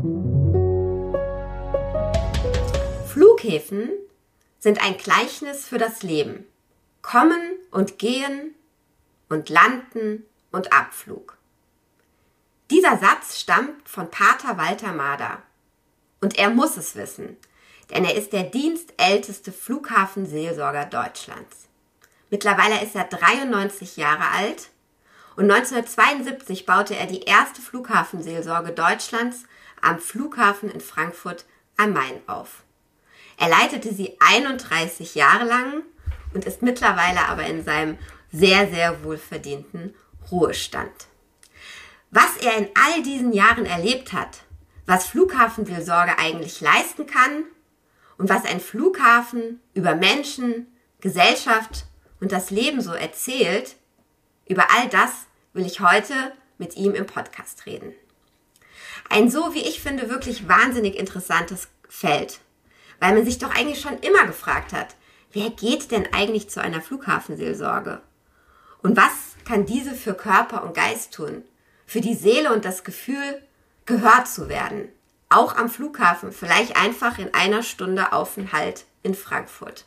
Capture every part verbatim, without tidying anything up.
Flughäfen sind ein Gleichnis für das Leben. Kommen und gehen und landen und Abflug. Dieser Satz stammt von Pater Walter Marder. Und er muss es wissen, denn er ist der dienstälteste Flughafenseelsorger Deutschlands. Mittlerweile ist er dreiundneunzig Jahre alt und neunzehnhundertzweiundsiebzig baute er die erste Flughafenseelsorge Deutschlands am Flughafen in Frankfurt am Main auf. Er leitete sie einunddreißig Jahre lang und ist mittlerweile aber in seinem sehr, sehr wohlverdienten Ruhestand. Was er in all diesen Jahren erlebt hat, was Flughafenseelsorge eigentlich leisten kann und was ein Flughafen über Menschen, Gesellschaft und das Leben so erzählt, über all das will ich heute mit ihm im Podcast reden. Ein so, wie ich finde, wirklich wahnsinnig interessantes Feld, weil man sich doch eigentlich schon immer gefragt hat, wer geht denn eigentlich zu einer Flughafenseelsorge? Und was kann diese für Körper und Geist tun? Für die Seele und das Gefühl, gehört zu werden. Auch am Flughafen, vielleicht einfach in einer Stunde Aufenthalt in Frankfurt.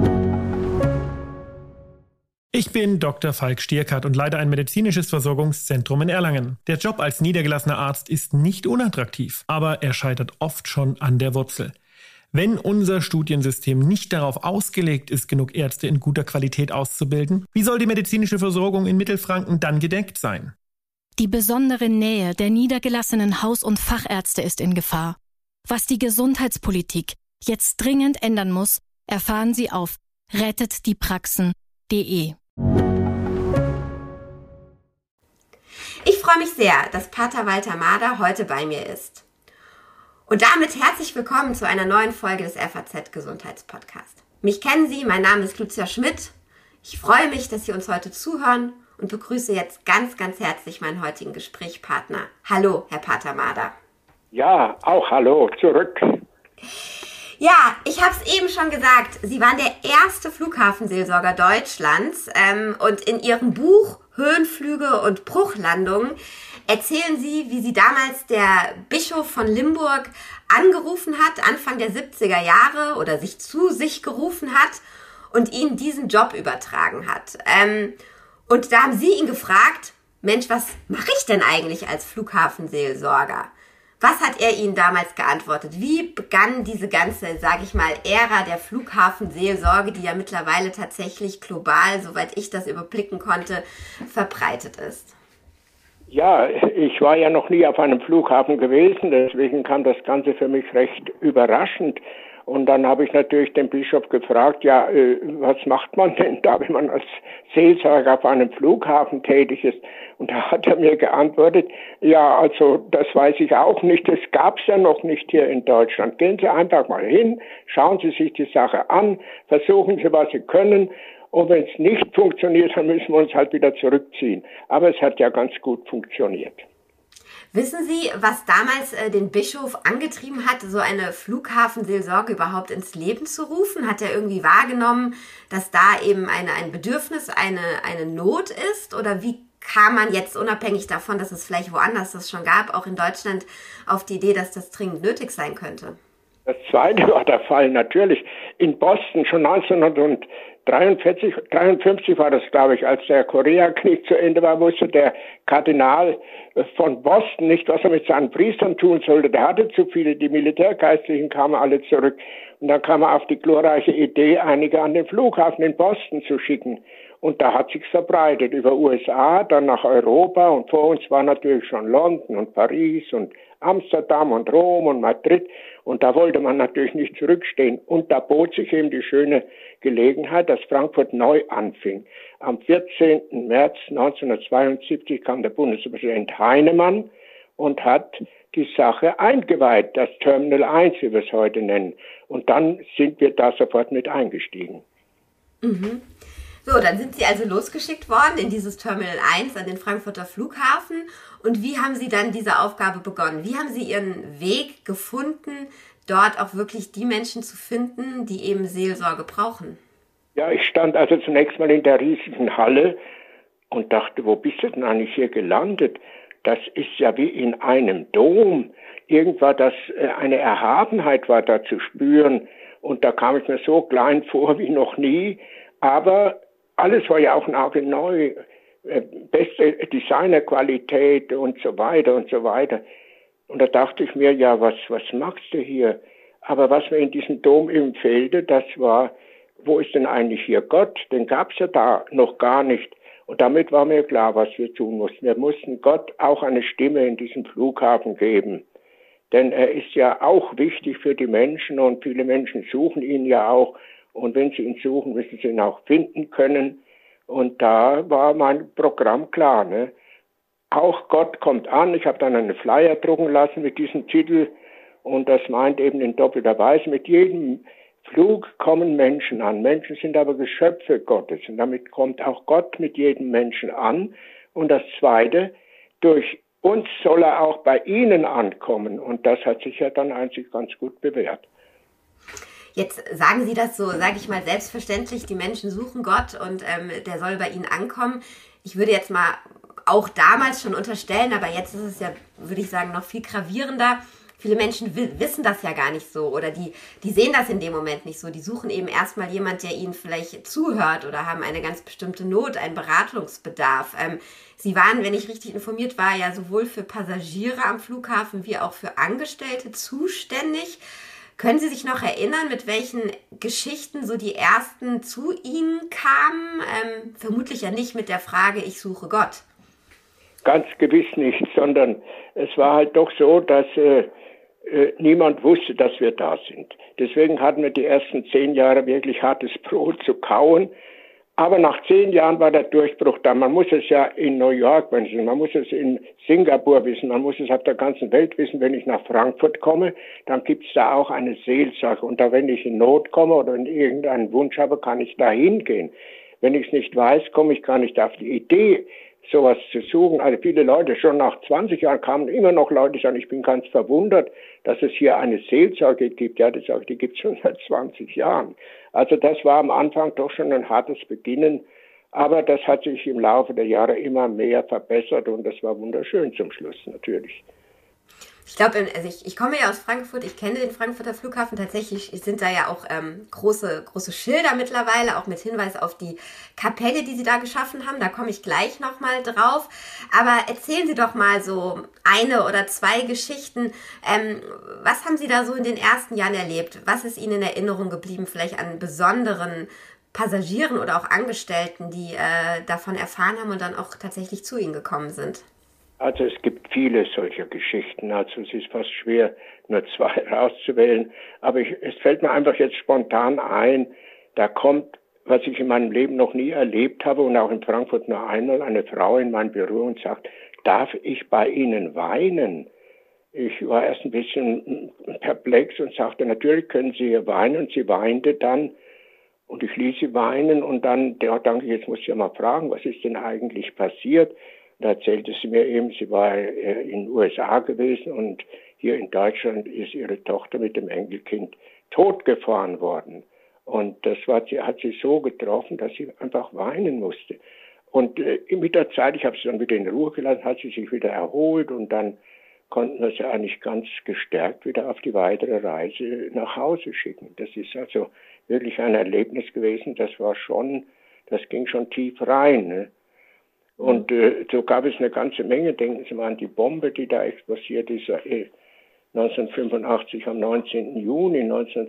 Ich bin Doktor Falk Stierkart und leite ein medizinisches Versorgungszentrum in Erlangen. Der Job als niedergelassener Arzt ist nicht unattraktiv, aber er scheitert oft schon an der Wurzel. Wenn unser Studiensystem nicht darauf ausgelegt ist, genug Ärzte in guter Qualität auszubilden, wie soll die medizinische Versorgung in Mittelfranken dann gedeckt sein? Die besondere Nähe der niedergelassenen Haus- und Fachärzte ist in Gefahr. Was die Gesundheitspolitik jetzt dringend ändern muss, erfahren Sie auf rettet die praxen punkt de. Ich freue mich sehr, dass Pater Walter Marder heute bei mir ist. Und damit herzlich willkommen zu einer neuen Folge des F A Z Gesundheitspodcast. Mich kennen Sie, mein Name ist Lucia Schmidt. Ich freue mich, dass Sie uns heute zuhören und begrüße jetzt ganz, ganz herzlich meinen heutigen Gesprächspartner. Hallo, Herr Pater Marder. Ja, auch hallo, zurück. Ja, ich habe es eben schon gesagt, Sie waren der erste Flughafenseelsorger Deutschlands ähm, und in Ihrem Buch Höhenflüge und Bruchlandungen erzählen Sie, wie Sie damals der Bischof von Limburg angerufen hat, Anfang der siebziger Jahre oder sich zu sich gerufen hat und Ihnen diesen Job übertragen hat. Ähm, und da haben Sie ihn gefragt, Mensch, was mache ich denn eigentlich als Flughafenseelsorger? Was hat er Ihnen damals geantwortet? Wie begann diese ganze, sage ich mal, Ära der Flughafenseelsorge, die ja mittlerweile tatsächlich global, soweit ich das überblicken konnte, verbreitet ist? Ja, ich war ja noch nie auf einem Flughafen gewesen, deswegen kam das Ganze für mich recht überraschend. Und dann habe ich natürlich den Bischof gefragt, ja, äh, was macht man denn da, wenn man als Seelsorger auf einem Flughafen tätig ist? Und da hat er mir geantwortet, ja, also das weiß ich auch nicht, das gab's ja noch nicht hier in Deutschland. Gehen Sie einfach mal hin, schauen Sie sich die Sache an, versuchen Sie, was Sie können. Und wenn es nicht funktioniert, dann müssen wir uns halt wieder zurückziehen. Aber es hat ja ganz gut funktioniert. Wissen Sie, was damals äh, den Bischof angetrieben hat, so eine Flughafenseelsorge überhaupt ins Leben zu rufen? Hat er irgendwie wahrgenommen, dass da eben eine, ein Bedürfnis, eine, eine Not ist? Oder wie kam man jetzt unabhängig davon, dass es vielleicht woanders das schon gab, auch in Deutschland, auf die Idee, dass das dringend nötig sein könnte? Das zweite war der Fall natürlich. In Boston schon neunzehnhundertdreiundvierzig, dreiundfünfzig war das, glaube ich, als der Koreakrieg zu Ende war, wusste der Kardinal von Boston nicht, was er mit seinen Priestern tun sollte. Der hatte zu viele, die Militärgeistlichen kamen alle zurück. Und dann kam er auf die glorreiche Idee, einige an den Flughafen in Boston zu schicken. Und da hat sich's verbreitet über U S A, dann nach Europa und vor uns war natürlich schon London und Paris und Amsterdam und Rom und Madrid und da wollte man natürlich nicht zurückstehen. Und da bot sich eben die schöne Gelegenheit, dass Frankfurt neu anfing. Am vierzehnten März neunzehnhundertzweiundsiebzig kam der Bundespräsident Heinemann und hat die Sache eingeweiht, das Terminal eins, wie wir es heute nennen. Und dann sind wir da sofort mit eingestiegen. Mhm. So, dann sind Sie also losgeschickt worden in dieses Terminal eins an den Frankfurter Flughafen. Und wie haben Sie dann diese Aufgabe begonnen? Wie haben Sie Ihren Weg gefunden, dort auch wirklich die Menschen zu finden, die eben Seelsorge brauchen? Ja, ich stand also zunächst mal in der riesigen Halle und dachte, wo bist du denn eigentlich hier gelandet? das ist ja wie in einem Dom. Irgendwas, das, eine Erhabenheit war da zu spüren. Und da kam ich mir so klein vor wie noch nie. Aber alles war ja auch nagelneu. Beste Designerqualität und so weiter und so weiter. Und da dachte ich mir, ja, was, was machst du hier? Aber was mir in diesem Dom im Felde, das war, wo ist denn eigentlich hier Gott? Den gab es ja da noch gar nicht. Und damit war mir klar, was wir tun mussten. Wir mussten Gott auch eine Stimme in diesem Flughafen geben. Denn er ist ja auch wichtig für die Menschen und viele Menschen suchen ihn ja auch. Und wenn sie ihn suchen, müssen sie ihn auch finden können. Und da war mein Programm klar, ne? Auch Gott kommt an. Ich habe dann einen Flyer drucken lassen mit diesem Titel. Und das meint eben in doppelter Weise, mit jedem Flug kommen Menschen an. Menschen sind aber Geschöpfe Gottes. Und damit kommt auch Gott mit jedem Menschen an. Und das Zweite, durch uns soll er auch bei ihnen ankommen. Und das hat sich ja dann eigentlich ganz gut bewährt. Jetzt sagen Sie das so, sage ich mal, selbstverständlich, die Menschen suchen Gott und ähm, der soll bei ihnen ankommen. Ich würde jetzt mal auch damals schon unterstellen, aber jetzt ist es ja, würde ich sagen, noch viel gravierender. Viele Menschen wissen das ja gar nicht so oder die, die sehen das in dem Moment nicht so. Die suchen eben erstmal jemand, der ihnen vielleicht zuhört oder haben eine ganz bestimmte Not, einen Beratungsbedarf. Ähm, Sie waren, wenn ich richtig informiert war, ja sowohl für Passagiere am Flughafen wie auch für Angestellte zuständig. Können Sie sich noch erinnern, mit welchen Geschichten so die ersten zu Ihnen kamen? Ähm, vermutlich ja nicht mit der Frage, ich suche Gott. Ganz gewiss nicht, sondern es war halt doch so, dass äh, äh, niemand wusste, dass wir da sind. Deswegen hatten wir die ersten zehn Jahre wirklich hartes Brot zu kauen. Aber nach zehn Jahren war der Durchbruch da. Man muss es ja in New York wissen, man muss es in Singapur wissen, man muss es auf der ganzen Welt wissen. Wenn ich nach Frankfurt komme, dann gibt es da auch eine Seelsorge. Und da, wenn ich in Not komme oder wenn ich irgendeinen Wunsch habe, kann ich da hingehen. Wenn ich es nicht weiß, komme ich gar nicht auf die Idee, sowas zu suchen. Also viele Leute, schon nach zwanzig Jahren kamen immer noch Leute, die sagen, ich bin ganz verwundert, dass es hier eine Seelsorge gibt. Ja, das sage ich, die gibt es schon seit zwanzig Jahren. Also das war am Anfang doch schon ein hartes Beginnen, aber das hat sich im Laufe der Jahre immer mehr verbessert und das war wunderschön zum Schluss natürlich. Ich glaube, also ich, ich komme ja aus Frankfurt, ich kenne den Frankfurter Flughafen, tatsächlich sind da ja auch ähm, große, große Schilder mittlerweile, auch mit Hinweis auf die Kapelle, die Sie da geschaffen haben, da komme ich gleich nochmal drauf, aber erzählen Sie doch mal so eine oder zwei Geschichten, ähm, was haben Sie da so in den ersten Jahren erlebt, was ist Ihnen in Erinnerung geblieben, vielleicht an besonderen Passagieren oder auch Angestellten, die äh, davon erfahren haben und dann auch tatsächlich zu Ihnen gekommen sind? Also es gibt viele solcher Geschichten, also es ist fast schwer, nur zwei rauszuwählen, aber ich, es fällt mir einfach jetzt spontan ein, da kommt, was ich in meinem Leben noch nie erlebt habe und auch in Frankfurt nur einmal, eine Frau in mein Büro und sagt, darf ich bei Ihnen weinen? Ich war erst ein bisschen perplex und sagte, natürlich können Sie hier weinen, und sie weinte dann und ich ließ sie weinen und dann, ja, danke, jetzt muss ich ja mal fragen, was ist denn eigentlich passiert? Da erzählte sie mir eben, sie war in den U S A gewesen und hier in Deutschland ist ihre Tochter mit dem Enkelkind totgefahren worden. Und das war, sie hat sie so getroffen, dass sie einfach weinen musste. Und äh, mit der Zeit, ich habe sie dann wieder in Ruhe gelassen, hat sie sich wieder erholt und dann konnten wir sie eigentlich ganz gestärkt wieder auf die weitere Reise nach Hause schicken. Das ist also wirklich ein Erlebnis gewesen, das war schon, das ging schon tief rein, ne? Und äh, so gab es eine ganze Menge. Denken Sie mal an die Bombe, die da explodiert ist, äh, neunzehnhundertfünfundachtzig am neunzehnten Juni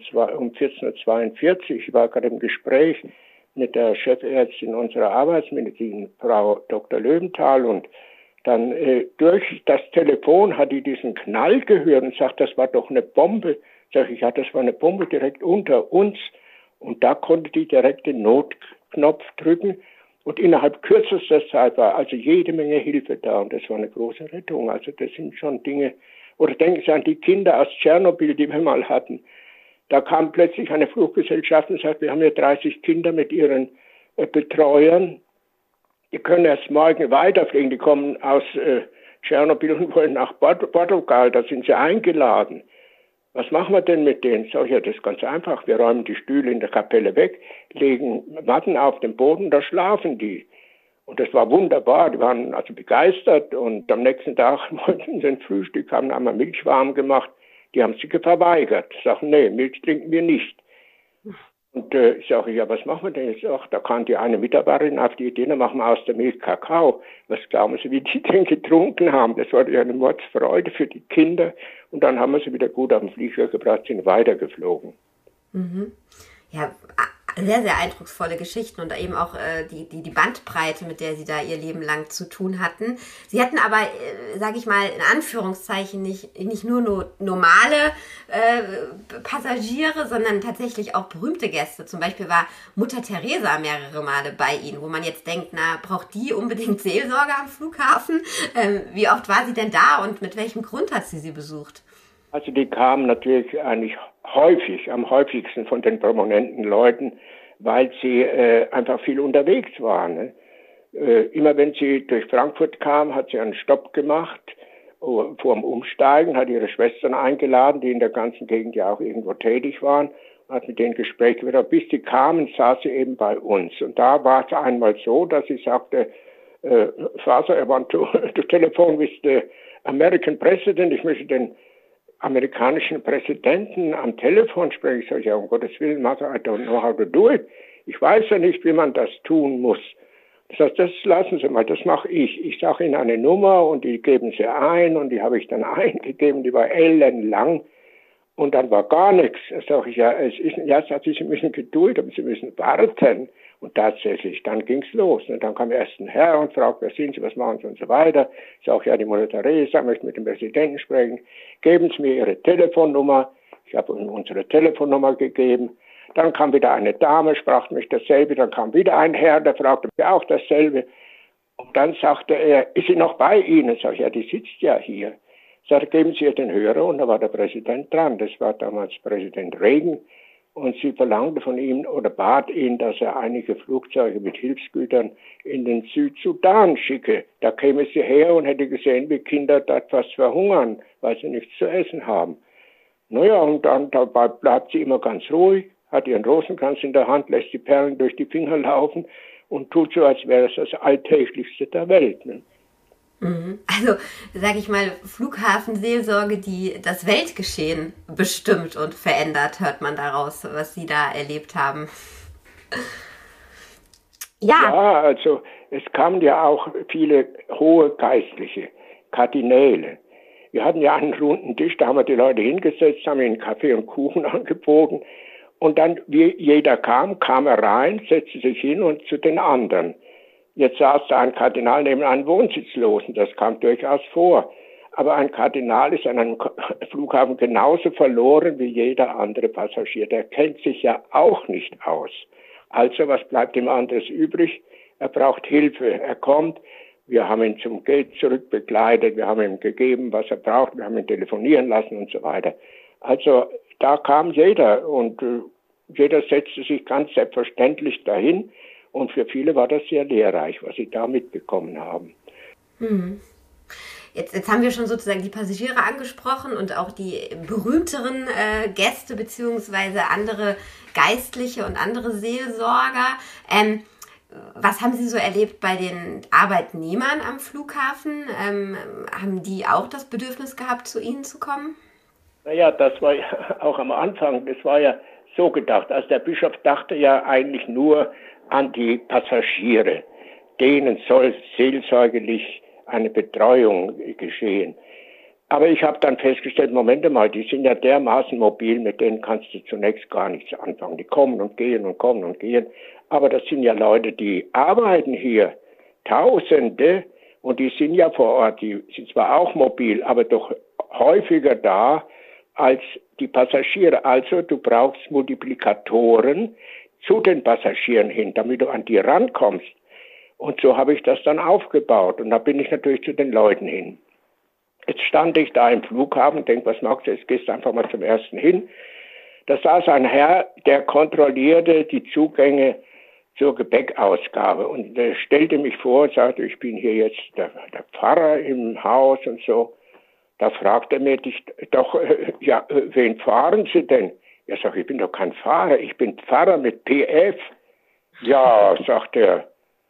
um vierzehn Uhr zweiundvierzig. Ich war gerade im Gespräch mit der Chefärztin unserer Arbeitsmedizin, Frau Doktor Löwenthal, und dann äh, durch das Telefon hat die diesen Knall gehört und sagt, das war doch eine Bombe. Sag ich, ja, das war eine Bombe direkt unter uns. Und da konnte die direkt den Notknopf drücken. Und innerhalb kürzester Zeit war also jede Menge Hilfe da und das war eine große Rettung. Also das sind schon Dinge, oder denken Sie an die Kinder aus Tschernobyl, die wir mal hatten. Da kam plötzlich eine Fluggesellschaft und sagt, wir haben hier dreißig Kinder mit ihren äh, Betreuern. Die können erst morgen weiterfliegen, die kommen aus äh, Tschernobyl und wollen nach Port- Portugal, da sind sie eingeladen. Was machen wir denn mit denen? Sag ich, ja, das ist ganz einfach. Wir räumen die Stühle in der Kapelle weg, legen Matten auf den Boden, da schlafen die. Und das war wunderbar, die waren also begeistert und am nächsten Tag wollten sie ein Frühstück, haben einmal Milch warm gemacht, die haben sich verweigert, sagen, nee, Milch trinken wir nicht. Und äh, ich sage, ja, was machen wir denn jetzt? Ach, da kam die eine Mitarbeiterin auf die Idee, dann machen wir aus der Milch Kakao. Was glauben Sie, wie die denn getrunken haben? Das war ja eine Mordsfreude für die Kinder. Und dann haben wir sie wieder gut auf den Flieger gebracht, sind weitergeflogen. Mhm. Ja, sehr, sehr eindrucksvolle Geschichten und eben auch äh, die, die, die Bandbreite, mit der Sie da Ihr Leben lang zu tun hatten. Sie hatten aber, äh, sage ich mal, in Anführungszeichen nicht, nicht nur no, normale äh, Passagiere, sondern tatsächlich auch berühmte Gäste. Zum Beispiel war Mutter Teresa mehrere Male bei Ihnen, wo man jetzt denkt, na, braucht die unbedingt Seelsorge am Flughafen? Ähm, wie oft war sie denn da und mit welchem Grund hat sie sie besucht? Also die kamen natürlich eigentlich häufig, am häufigsten von den prominenten Leuten, weil sie äh, einfach viel unterwegs waren. Ne? Äh, immer wenn sie durch Frankfurt kam, hat sie einen Stopp gemacht, vor dem Umsteigen, hat ihre Schwestern eingeladen, die in der ganzen Gegend ja auch irgendwo tätig waren, hat mit denen Gespräche wieder. Bis sie kamen, saß sie eben bei uns. Und da war es einmal so, dass sie sagte, äh, Father, I want to, to telephone with the American President, ich möchte den amerikanischen Präsidenten am Telefon sprechen. Ich sage, ja, um Gottes Willen, Mother, I don't know how to do it. Ich weiß ja nicht, wie man das tun muss. Das heißt, das lassen Sie mal, das mache ich. Ich sage Ihnen eine Nummer und die geben Sie ein und die habe ich dann eingegeben, die war ellenlang und dann war gar nichts. Da sage ich, ja, es ist, ja, Sie müssen Geduld haben, Sie müssen warten. Und tatsächlich, dann ging's los. Und dann kam erst ein Herr und fragte, wer sind Sie, was machen Sie und so weiter. Ich sage, ja, die Mutter Teresa möchte mit dem Präsidenten sprechen. Geben Sie mir Ihre Telefonnummer. Ich habe Ihnen unsere Telefonnummer gegeben. Dann kam wieder eine Dame, sprach mich dasselbe. Dann kam wieder ein Herr, der fragte mich auch dasselbe. Und dann sagte er, ist sie noch bei Ihnen? Sag ich, ja, die sitzt ja hier. Sagte, geben Sie ihr den Hörer. Und da war der Präsident dran. Das war damals Präsident Reagan. Und sie verlangte von ihm oder bat ihn, dass er einige Flugzeuge mit Hilfsgütern in den Südsudan schicke. Da käme sie her und hätte gesehen, wie Kinder dort fast verhungern, weil sie nichts zu essen haben. Naja, und dann dabei bleibt sie immer ganz ruhig, hat ihren Rosenkranz in der Hand, lässt die Perlen durch die Finger laufen und tut so, als wäre es das Alltäglichste der Welt. Ne? Also, sage ich mal, Flughafenseelsorge, die das Weltgeschehen bestimmt und verändert, hört man daraus, was Sie da erlebt haben. Ja, ja, also es kamen ja auch viele hohe Geistliche, Kardinäle. Wir hatten ja einen runden Tisch, da haben wir die Leute hingesetzt, haben ihnen Kaffee und Kuchen angeboten und dann, wie jeder kam, kam er rein, setzte sich hin und zu den anderen. Jetzt saß da ein Kardinal neben einem Wohnsitzlosen, das kam durchaus vor. Aber ein Kardinal ist an einem Flughafen genauso verloren wie jeder andere Passagier. Der kennt sich ja auch nicht aus. Also was bleibt ihm anderes übrig? Er braucht Hilfe. Er kommt. Wir haben ihn zum Gate zurück begleitet. Wir haben ihm gegeben, was er braucht. Wir haben ihn telefonieren lassen und so weiter. Also da kam jeder und äh, jeder setzte sich ganz selbstverständlich dahin. Und für viele war das sehr lehrreich, was sie da mitbekommen haben. Hm. Jetzt, jetzt haben wir schon sozusagen die Passagiere angesprochen und auch die berühmteren äh, Gäste beziehungsweise andere Geistliche und andere Seelsorger. Ähm, was haben Sie so erlebt bei den Arbeitnehmern am Flughafen? Ähm, haben die auch das Bedürfnis gehabt, zu Ihnen zu kommen? Naja, das war ja auch am Anfang, das war ja so gedacht. Also der Bischof dachte ja eigentlich nur an die Passagiere. Denen soll seelsorgerlich eine Betreuung geschehen. Aber ich habe dann festgestellt, Moment mal, die sind ja dermaßen mobil, mit denen kannst du zunächst gar nichts anfangen. Die kommen und gehen und kommen und gehen. Aber das sind ja Leute, die arbeiten hier, Tausende, und die sind ja vor Ort, die sind zwar auch mobil, aber doch häufiger da als die Passagiere. Also du brauchst Multiplikatoren zu den Passagieren hin, damit du an die rankommst. Und so habe ich das dann aufgebaut. Und da bin ich natürlich zu den Leuten hin. Jetzt stand ich da im Flughafen, denke, was magst du, jetzt gehst du einfach mal zum ersten hin. Da saß ein Herr, der kontrollierte die Zugänge zur Gepäckausgabe und der stellte mich vor und sagte, ich bin hier jetzt der, der Pfarrer im Haus und so. Da fragte er mich doch, ja, wen fahren Sie denn? Ja, sag ich, ich bin doch kein Fahrer, ich bin Pfarrer mit P F. Ja, sagt er,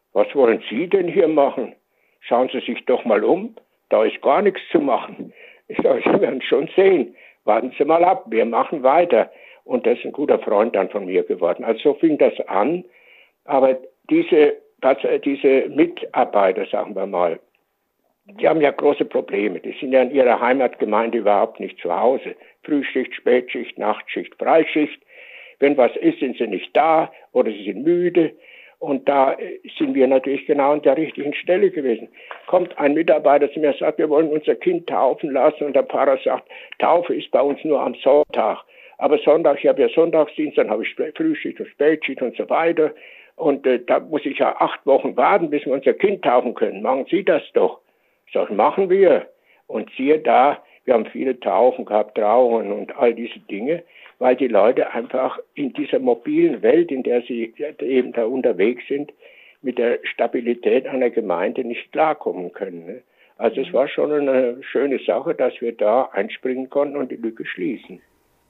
was wollen Sie denn hier machen? Schauen Sie sich doch mal um, da ist gar nichts zu machen. Ich sage, Sie werden schon sehen, warten Sie mal ab, wir machen weiter. Und das ist ein guter Freund dann von mir geworden. Also so fing das an, aber diese, diese Mitarbeiter, sagen wir mal, die haben ja große Probleme. Die sind ja in ihrer Heimatgemeinde überhaupt nicht zu Hause. Frühschicht, Spätschicht, Nachtschicht, Freischicht. Wenn was ist, sind sie nicht da oder sie sind müde. Und da sind wir natürlich genau an der richtigen Stelle gewesen. Kommt ein Mitarbeiter zu mir und sagt, wir wollen unser Kind taufen lassen. Und der Pfarrer sagt, Taufe ist bei uns nur am Sonntag. Aber Sonntag, ich habe ja Sonntagsdienst, dann habe ich Frühschicht und Spätschicht und so weiter. Und äh, da muss ich ja acht Wochen warten, bis wir unser Kind taufen können. Machen Sie das doch. Das machen wir. Und siehe da, wir haben viele Taufen gehabt, Trauungen und all diese Dinge, weil die Leute einfach in dieser mobilen Welt, in der sie eben da unterwegs sind, mit der Stabilität einer Gemeinde nicht klarkommen können. Ne? Also es war schon eine schöne Sache, dass wir da einspringen konnten und die Lücke schließen.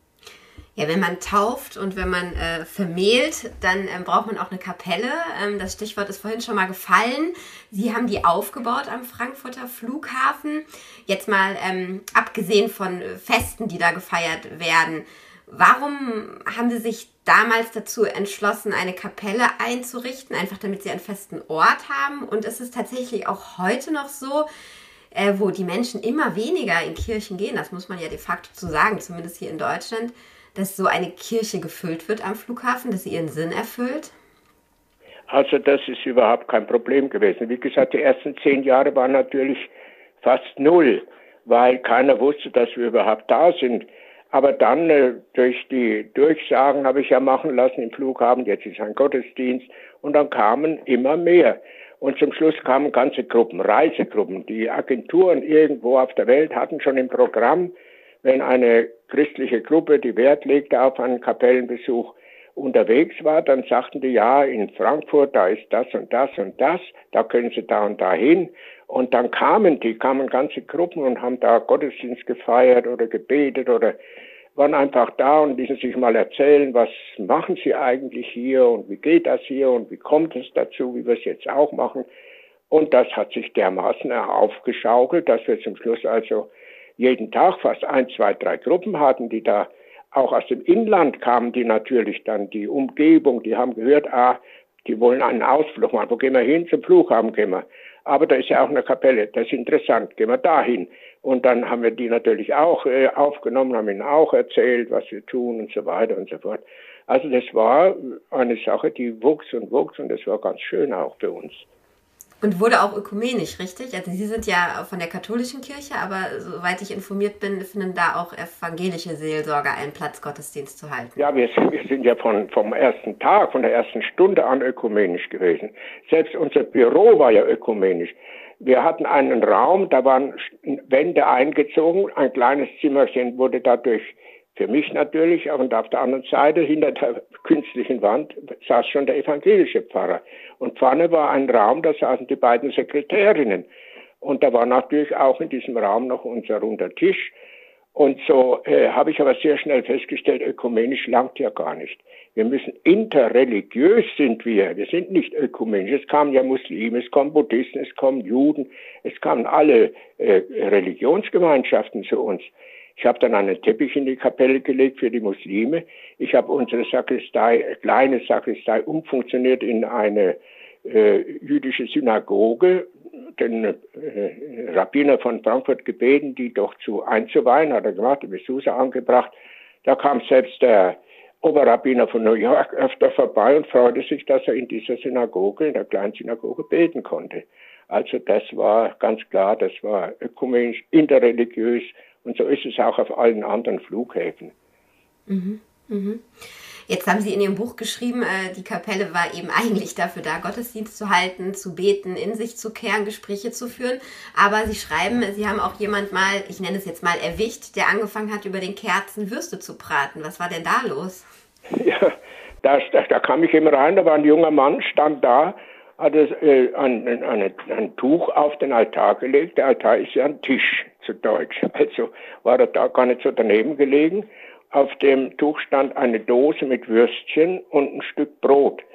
Ja, wenn man tauft und wenn man äh, vermählt, dann ähm, braucht man auch eine Kapelle. Ähm, das Stichwort ist vorhin schon mal gefallen. Sie haben die aufgebaut am Frankfurter Flughafen. Jetzt mal ähm, abgesehen von Festen, die da gefeiert werden. Warum haben Sie sich damals dazu entschlossen, eine Kapelle einzurichten? Einfach damit Sie einen festen Ort haben? Und ist es tatsächlich auch heute noch so, äh, wo die Menschen immer weniger in Kirchen gehen, das muss man ja de facto so sagen, zumindest hier in Deutschland, dass so eine Kirche gefüllt wird am Flughafen, dass sie ihren Sinn erfüllt? Also das ist überhaupt kein Problem gewesen. Wie gesagt, die ersten zehn Jahre waren natürlich fast null, weil keiner wusste, dass wir überhaupt da sind. Aber dann äh, durch die Durchsagen habe ich ja machen lassen im Flughafen, jetzt ist ein Gottesdienst, und dann kamen immer mehr. Und zum Schluss kamen ganze Gruppen, Reisegruppen. Die Agenturen irgendwo auf der Welt hatten schon im Programm, wenn eine christliche Gruppe, die Wert legte auf einen Kapellenbesuch, unterwegs war, dann sagten die, ja, in Frankfurt, da ist das und das und das, da können sie da und da hin. Und dann kamen die, kamen ganze Gruppen und haben da Gottesdienst gefeiert oder gebetet oder waren einfach da und ließen sich mal erzählen, was machen sie eigentlich hier und wie geht das hier und wie kommt es dazu, wie wir es jetzt auch machen. Und das hat sich dermaßen aufgeschaukelt, dass wir zum Schluss also jeden Tag fast ein, zwei, drei Gruppen hatten, die da auch aus dem Inland kamen, die natürlich dann die Umgebung, die haben gehört, ah, die wollen einen Ausflug machen. Wo gehen wir hin? Zum Flughafen gehen wir. Aber da ist ja auch eine Kapelle, das ist interessant, gehen wir dahin. Und dann haben wir die natürlich auch äh, aufgenommen, haben ihnen auch erzählt, was wir tun und so weiter und so fort. Also das war eine Sache, die wuchs und wuchs und das war ganz schön auch für uns. Und wurde auch ökumenisch, richtig? Also Sie sind ja von der katholischen Kirche, aber soweit ich informiert bin, finden da auch evangelische Seelsorger einen Platz, Gottesdienst zu halten. Ja, wir sind, wir sind ja von, vom ersten Tag, von der ersten Stunde an ökumenisch gewesen. Selbst unser Büro war ja ökumenisch. Wir hatten einen Raum, da waren Wände eingezogen, ein kleines Zimmerchen wurde dadurch für mich natürlich, und auf der anderen Seite, hinter der künstlichen Wand, saß schon der evangelische Pfarrer. Und vorne war ein Raum, da saßen die beiden Sekretärinnen. Und da war natürlich auch in diesem Raum noch unser runder Tisch. Und so äh, habe ich aber sehr schnell festgestellt, ökumenisch langt ja gar nicht. Wir müssen interreligiös sind wir. Wir sind nicht ökumenisch. Es kamen ja Muslime, es kommen Buddhisten, es kommen Juden, es kamen alle äh, Religionsgemeinschaften zu uns. Ich habe dann einen Teppich in die Kapelle gelegt für die Muslime. Ich habe unsere Sakristei, kleine Sakristei, umfunktioniert in eine äh, jüdische Synagoge. Den äh, Rabbiner von Frankfurt gebeten, die doch zu einzuweihen, hat er gemacht, die Besucher angebracht. Da kam selbst der Oberrabbiner von New York öfter vorbei und freute sich, dass er in dieser Synagoge, in der kleinen Synagoge, beten konnte. Also das war ganz klar, das war ökumenisch, interreligiös. Und so ist es auch auf allen anderen Flughäfen. Mhm, mhm. Jetzt haben Sie in Ihrem Buch geschrieben, äh, die Kapelle war eben eigentlich dafür da, Gottesdienst zu halten, zu beten, in sich zu kehren, Gespräche zu führen. Aber Sie schreiben, Sie haben auch jemand mal, ich nenne es jetzt mal, erwischt, der angefangen hat, über den Kerzen Würste zu braten. Was war denn da los? Ja, da, da, da kam ich eben rein, da war ein junger Mann, stand da, hat äh, ein, ein, ein Tuch auf den Altar gelegt. Der Altar ist ja ein Tisch, zu Deutsch. Also war er da gar nicht so daneben gelegen. Auf dem Tuch stand eine Dose mit Würstchen und ein Stück Brot.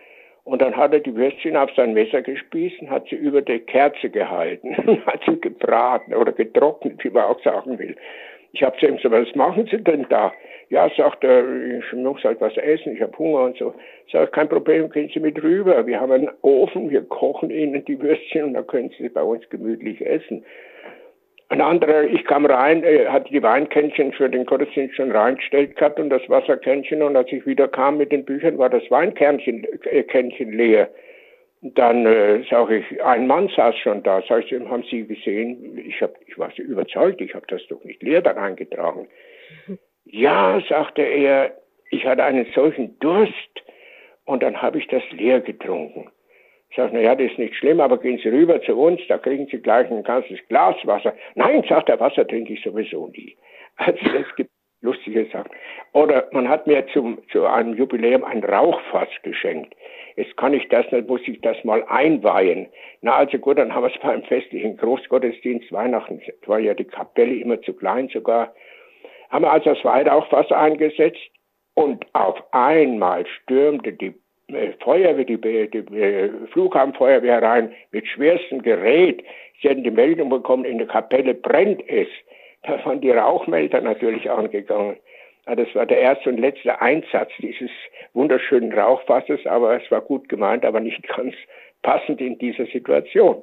Und dann hat er die Würstchen auf sein Messer gespießt und hat sie über die Kerze gehalten und hat sie gebraten oder getrocknet, wie man auch sagen will. Ich habe zu ihm gesagt, was machen Sie denn da? Ja, sagt er, ich muss halt was essen, ich habe Hunger und so. Sag, kein Problem, gehen Sie mit rüber. Wir haben einen Ofen, wir kochen Ihnen die Würstchen und dann können Sie bei uns gemütlich essen. Ein anderer, ich kam rein, er hatte die Weinkännchen für den Gottesdienst schon reingestellt gehabt und das Wasserkännchen, und als ich wieder kam mit den Büchern, war das Weinkännchen äh, Kännchen leer. Dann äh, sage ich, ein Mann saß schon da. Sag ich, haben Sie gesehen? Ich, hab, ich war so überzeugt, ich habe das doch nicht leer da reingetragen. Mhm. Ja, sagte er, ich hatte einen solchen Durst und dann habe ich das leer getrunken. Ich sage, naja, das ist nicht schlimm, aber gehen Sie rüber zu uns, da kriegen Sie gleich ein ganzes Glas Wasser. Nein, sagt er, Wasser trinke ich sowieso nie. Also es gibt lustige Sachen. Oder man hat mir zum, zu einem Jubiläum ein Rauchfass geschenkt. Jetzt kann ich das nicht, muss ich das mal einweihen. Na, also gut, dann haben wir es beim festlichen Großgottesdienst, Weihnachten, war ja die Kapelle immer zu klein sogar, haben wir also das Weihrauchfass eingesetzt und auf einmal stürmte die äh, Feuerwehr, die, die, die äh, Flughafenfeuerwehr rein mit schwerstem Gerät. Sie hatten die Meldung bekommen, in der Kapelle brennt es. Da waren die Rauchmelder natürlich angegangen. Ja, das war der erste und letzte Einsatz dieses wunderschönen Rauchfasses, aber es war gut gemeint, aber nicht ganz passend in dieser Situation.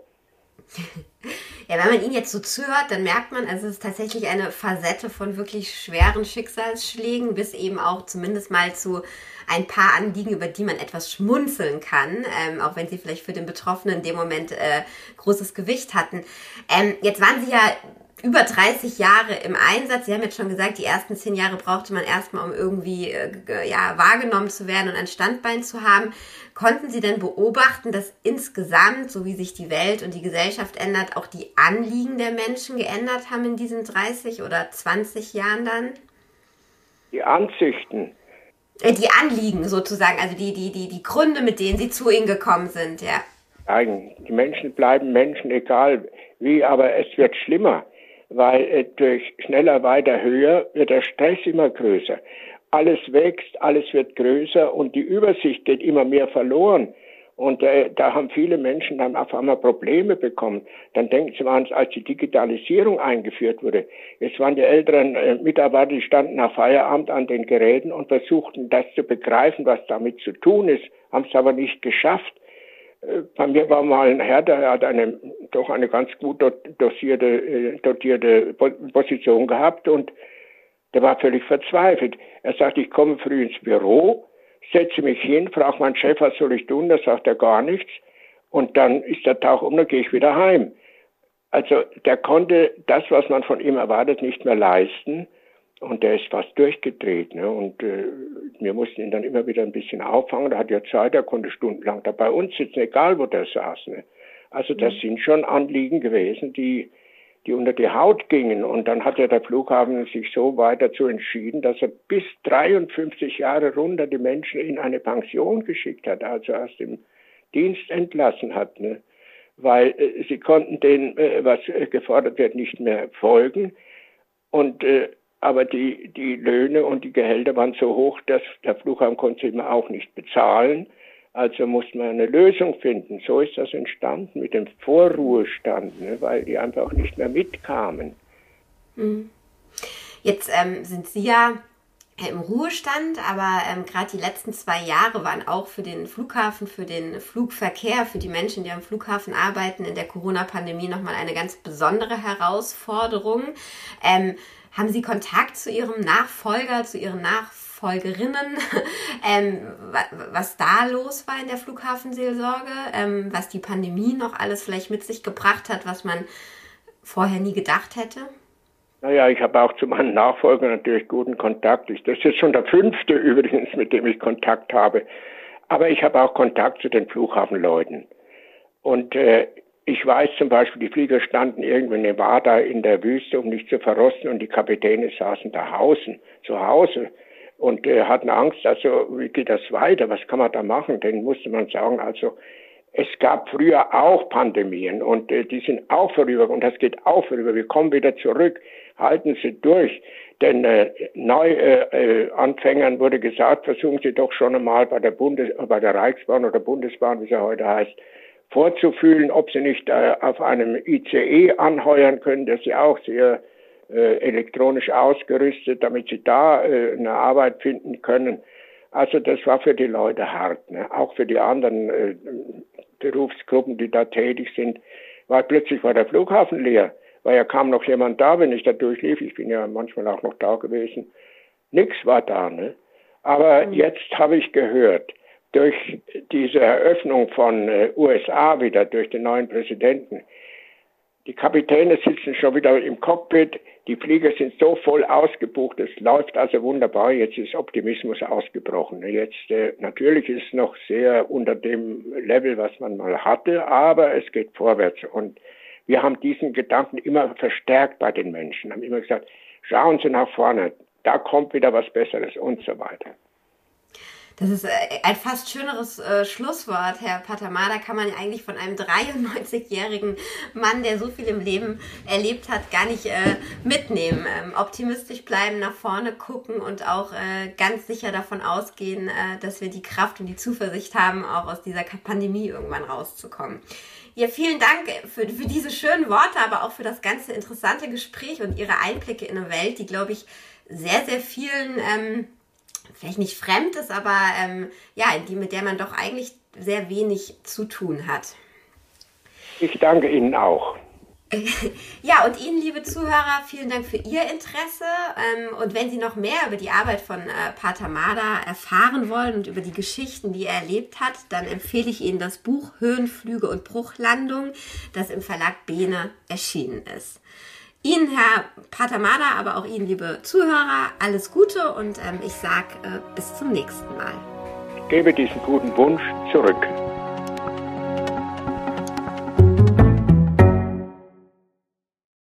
Ja, wenn man ihn jetzt so zuhört, dann merkt man, also es ist tatsächlich eine Facette von wirklich schweren Schicksalsschlägen, bis eben auch zumindest mal zu ein paar Anliegen, über die man etwas schmunzeln kann, ähm, auch wenn sie vielleicht für den Betroffenen in dem Moment äh, großes Gewicht hatten. Ähm, jetzt waren Sie ja über dreißig Jahre im Einsatz. Sie haben jetzt schon gesagt, die ersten zehn Jahre brauchte man erstmal, um irgendwie äh, ja, wahrgenommen zu werden und ein Standbein zu haben. Konnten Sie denn beobachten, dass insgesamt, so wie sich die Welt und die Gesellschaft ändert, auch die Anliegen der Menschen geändert haben in diesen dreißig oder zwanzig Jahren dann? Die Ansichten. Äh, die Anliegen sozusagen, also die, die, die, die Gründe, mit denen Sie zu Ihnen gekommen sind, ja. Nein, die Menschen bleiben Menschen, egal wie, aber es wird schlimmer. Weil äh, durch schneller, weiter, höher wird der Stress immer größer. Alles wächst, alles wird größer und die Übersicht geht immer mehr verloren. Und äh, da haben viele Menschen dann auf einmal Probleme bekommen. Dann denken sie mal, als die Digitalisierung eingeführt wurde, jetzt waren die älteren äh, Mitarbeiter, die standen nach Feierabend an den Geräten und versuchten das zu begreifen, was damit zu tun ist, haben es aber nicht geschafft. Bei mir war mal ein Herr, der hat eine, doch eine ganz gut dosierte, dotierte Position gehabt und der war völlig verzweifelt. Er sagt, ich komme früh ins Büro, setze mich hin, frage meinen Chef, was soll ich tun? Da sagt er gar nichts und dann ist der Tag um, dann gehe ich wieder heim. Also der konnte das, was man von ihm erwartet, nicht mehr leisten. Und der ist fast durchgedreht, ne? Und äh, wir mussten ihn dann immer wieder ein bisschen auffangen. Er hat ja Zeit, er konnte stundenlang da bei uns sitzen, egal wo der saß. Ne? Also das mhm. sind schon Anliegen gewesen, die, die unter die Haut gingen. Und dann hat ja der Flughafen sich so weit dazu entschieden, dass er bis dreiundfünfzig Jahre runter die Menschen in eine Pension geschickt hat, also aus dem Dienst entlassen hat. Ne? Weil äh, sie konnten dem, äh, was äh, gefordert wird, nicht mehr folgen. Und äh, Aber die, die Löhne und die Gehälter waren so hoch, dass der Flughafen konnte immer auch nicht bezahlen. Also musste man eine Lösung finden. So ist das entstanden mit dem Vorruhestand, ne, weil die einfach nicht mehr mitkamen. Jetzt ähm, sind Sie ja im Ruhestand, aber ähm, gerade die letzten zwei Jahre waren auch für den Flughafen, für den Flugverkehr, für die Menschen, die am Flughafen arbeiten, in der Corona-Pandemie nochmal eine ganz besondere Herausforderung. Ähm, Haben Sie Kontakt zu Ihrem Nachfolger, zu Ihren Nachfolgerinnen, ähm, was da los war in der Flughafenseelsorge, ähm, was die Pandemie noch alles vielleicht mit sich gebracht hat, was man vorher nie gedacht hätte? Naja, ich habe auch zu meinen Nachfolgern natürlich guten Kontakt. Das ist jetzt schon der fünfte übrigens, mit dem ich Kontakt habe. Aber ich habe auch Kontakt zu den Flughafenleuten. Und äh, ich weiß zum Beispiel, die Flieger standen irgendwo in Nevada in der Wüste, um nicht zu verrosten, und die Kapitäne saßen da hausen, zu Hause und äh, hatten Angst, also wie geht das weiter, was kann man da machen? Denen musste man sagen, also es gab früher auch Pandemien und äh, die sind auch vorüber und das geht auch vorüber, wir kommen wieder zurück, halten Sie durch. den äh, Neuanfängern äh, wurde gesagt, versuchen Sie doch schon einmal bei der Bundes bei der Reichsbahn oder Bundesbahn, wie sie heute heißt, vorzufühlen, ob Sie nicht äh, auf einem I C E anheuern können, das Sie auch sehr äh, elektronisch ausgerüstet, damit Sie da äh, eine Arbeit finden können. Also das war für die Leute hart, ne? Auch für die anderen äh, Berufsgruppen, die da tätig sind, war plötzlich war der Flughafen leer, weil ja kaum noch jemand da, wenn ich da durchlief. Ich bin ja manchmal auch noch da gewesen. Nix war da, ne? Aber mhm. jetzt habe ich gehört, durch diese Eröffnung von äh, U S A wieder, durch den neuen Präsidenten, die Kapitäne sitzen schon wieder im Cockpit, die Flieger sind so voll ausgebucht, es läuft also wunderbar, jetzt ist Optimismus ausgebrochen. Jetzt äh, natürlich ist es noch sehr unter dem Level, was man mal hatte, aber es geht vorwärts und wir haben diesen Gedanken immer verstärkt bei den Menschen, haben immer gesagt, schauen Sie nach vorne, da kommt wieder was Besseres und so weiter. Das ist ein fast schöneres äh, Schlusswort, Herr Patamada, kann man ja eigentlich von einem dreiundneunzigjährigen Mann, der so viel im Leben erlebt hat, gar nicht äh, mitnehmen. Ähm, optimistisch bleiben, nach vorne gucken und auch äh, ganz sicher davon ausgehen, äh, dass wir die Kraft und die Zuversicht haben, auch aus dieser Pandemie irgendwann rauszukommen. Ja, vielen Dank für, für diese schönen Worte, aber auch für das ganze interessante Gespräch und Ihre Einblicke in eine Welt, die, glaube ich, sehr, sehr vielen... Ähm, vielleicht nicht fremd ist, aber ähm, ja, die, mit der man doch eigentlich sehr wenig zu tun hat. Ich danke Ihnen auch. Ja, und Ihnen, liebe Zuhörer, vielen Dank für Ihr Interesse. Ähm, und wenn Sie noch mehr über die Arbeit von äh, Patamada erfahren wollen und über die Geschichten, die er erlebt hat, dann empfehle ich Ihnen das Buch Höhenflüge und Bruchlandung, das im Verlag Behne erschienen ist. Ihnen, Herr Patamada, aber auch Ihnen, liebe Zuhörer, alles Gute und ähm, ich sage äh, bis zum nächsten Mal. Ich gebe diesen guten Wunsch zurück.